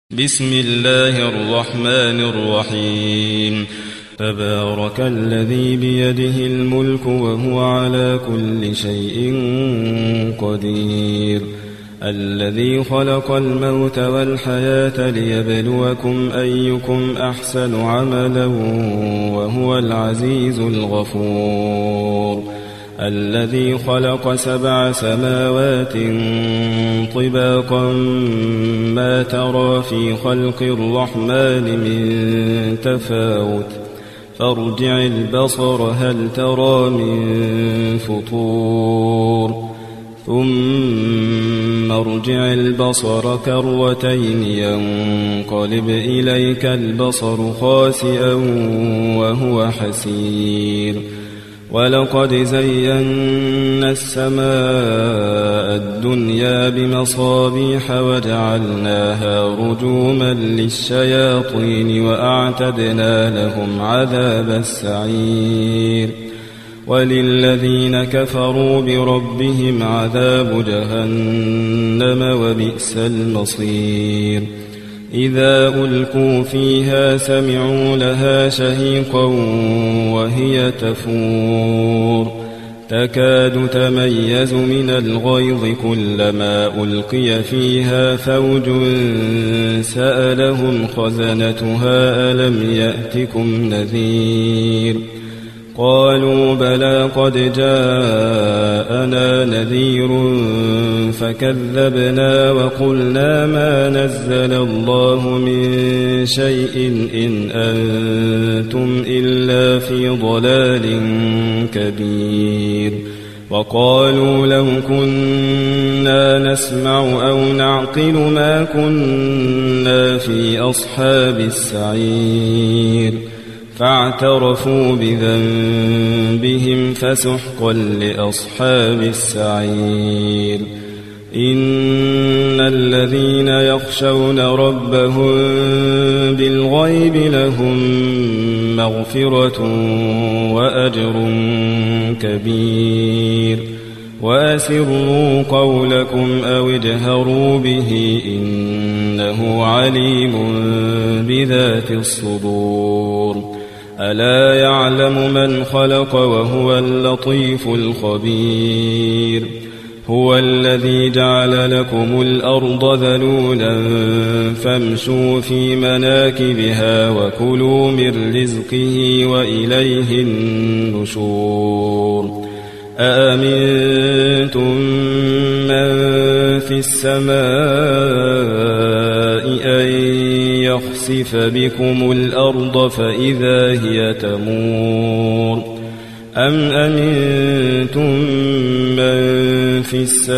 بسم الله الرحمن الرحيم. تبارك الذي بيده الملك وهو على كل شيء قدير، الذي خلق الموت والحياة ليبلوكم أيكم أحسن عملا وهو العزيز الغفور، الذي خلق 7 سماوات طباقا ما ترى في خلق الرحمن من تفاوت، فارجع البصر هل ترى من فطور، ثم ارجع البصر كرتين ينقلب إليك البصر خاسئا وهو حسير، ولقد زينا السماء الدنيا بمصابيح وجعلناها رجوما للشياطين وأعتدنا لهم عذاب السعير، وللذين كفروا بربهم عذاب جهنم وبئس المصير. إذا ألقوا فيها سمعوا لها شهيقا وهي تفور، تكاد تميز من الغيظ كلما ألقي فيها فوج سألهم خزنتها ألم يأتكم نذير، قالوا بلى قد جاءنا نذير فكذبنا وقلنا ما نزل الله من شيء إن أنتم إلا في ضلال كبير، وقالوا لو كنا نسمع أو نعقل ما كنا في أصحاب السعير، فاعترفوا بذنبهم فسحقا لأصحاب السعير. إن الذين يخشون ربهم بالغيب لهم مغفرة وأجر كبير، وأسروا قولكم أو اجهروا به إنه عليم بذات الصدور. ألا يعلم من خلق وهو اللطيف الخبير. هو الذي جعل لكم الأرض ذلولا فامشوا في مناكبها وكلوا من رزقه وإليه النشور. أأمنتم من في السماء أن يخسف بكم الأرض فإذا هي تمور، أم أمنتم من في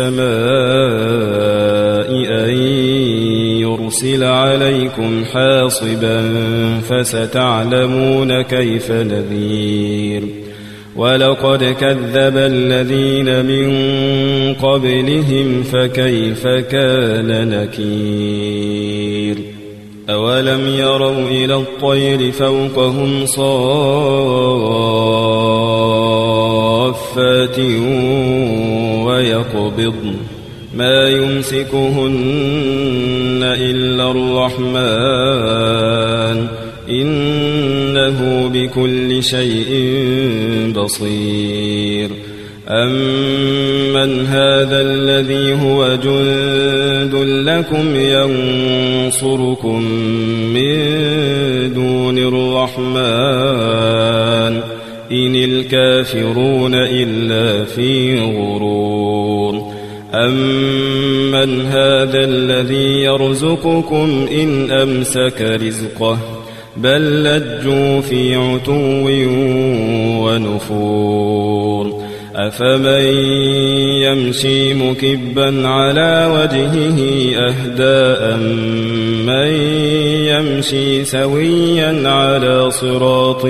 السماء أن يرسل عليكم حاصبا فستعلمون كيف نذير. ولقد كذب الذين من قبلهم فكيف كان نكير. أولم يروا إلى الطير فوقهم صافات ويقبضن ما يمسكهن إلا الرحمن إنه بكل شيء بصير. أمن هذا الذي هو جند لكم ينصركم من دون الرحمن إن الكافرون إلا في غرور. أمن هذا الذي يرزقكم إن أمسك رزقه بل لجوا في عتو ونفور. أفمن يمشي مكبا على وجهه أهدى أمن يمشي سويا على صراط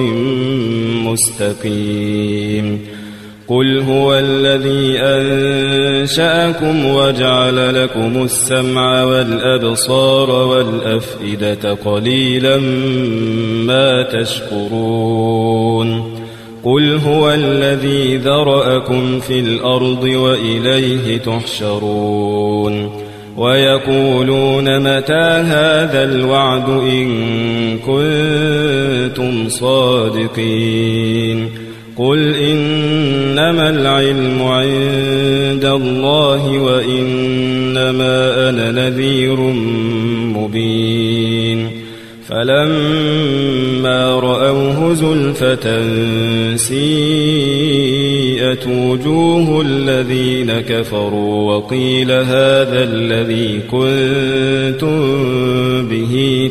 مستقيم. قل هو الذي أنشأكم وجعل لكم السمع والأبصار والأفئدة قليلا ما تشكرون. قل هو الذي ذرأكم في الأرض وإليه تحشرون. ويقولون متى هذا الوعد إن كنتم صادقين قل إنما العلم عند الله وإنما أنا نذير مبين فلما رأوه زلفة سيئت وجوه الذين كفروا وقيل هذا الذي كنتم به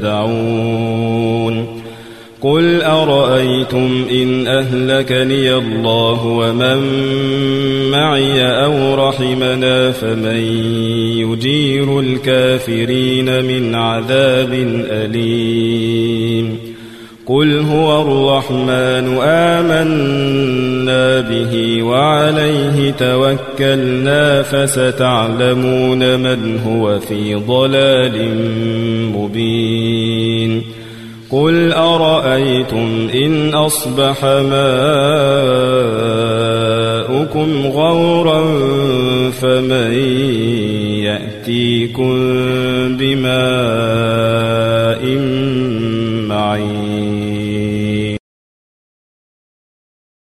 تدعون قل أرأيتم إن أهلكني الله ومن معي أو رحمنا فمن يجير الكافرين من عذاب أليم قل هو الرحمن آمنا به وعليه توكلنا فستعلمون من هو في ضلال مبين قل أرأيتم إن أصبح ماؤكم غورا فمن يأتيكم بماء